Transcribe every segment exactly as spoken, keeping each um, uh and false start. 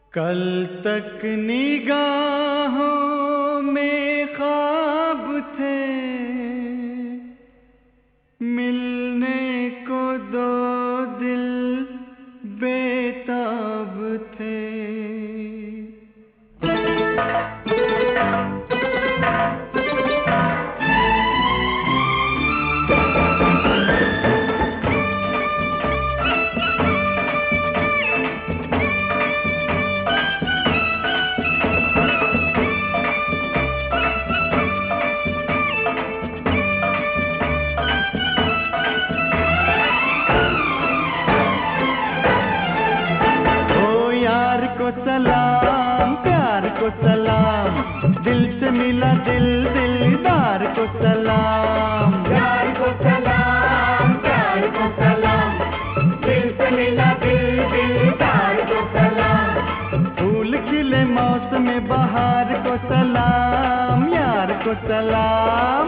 कल तक निगाहों में ख्वाब थे, मिलने को दो दिल बेताब थे। सलाम प्यार को सलाम, दिल से मिला दिल दिलदार को सलाम। प्यार को सलाम प्यार को सलाम, दिल से मिला दिल दिलदार को सलाम। फूल खिले मौसम बहार को सलाम, यार को सलाम।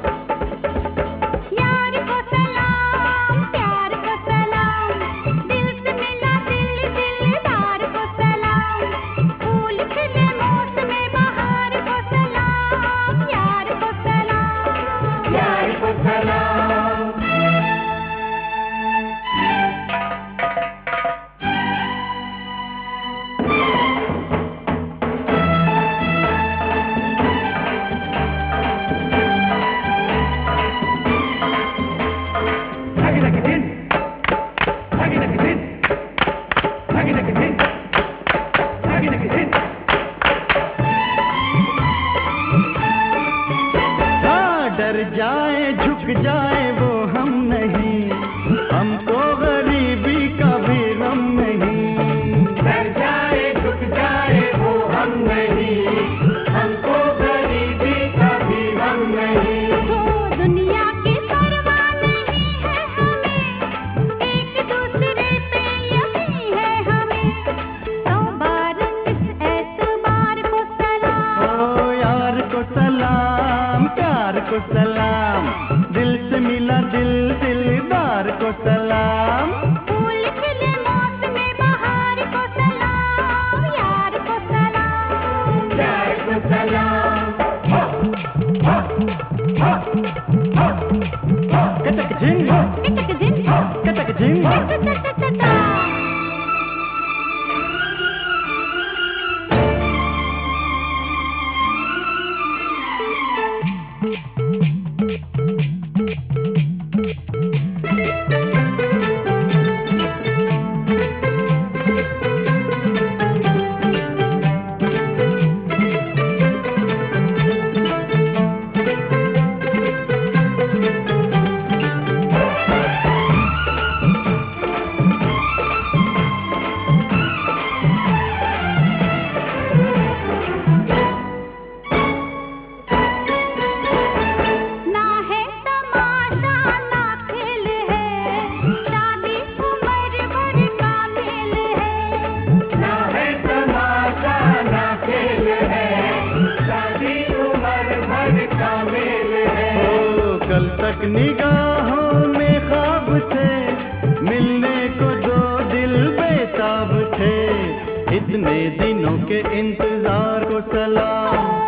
डर जाए झुक जाए वो हम नहीं, हमको गरीबी का भी गम नहीं। डर जाए झुक जाए वो हम नहीं, हमको गरीबी का भी गम नहीं। तो दुनिया की परवाह नहीं है हमें, एक दूसरे पे यकीन है हमें। सौ बार इस एतबार को सलाम, ओ यार को सलाम प्यार को सलाम, दिल से मिला दिल दिलदार को सलाम। फूल खिले मौसम बहार को सलाम, यार को सलाम। प्यार को सलाम। कटक झिन कटक दिन कटक झिन। कल तक निगाहों में ख्वाब थे, मिलने को दो दिल बेताब थे। इतने दिनों के इंतजार को सलाम।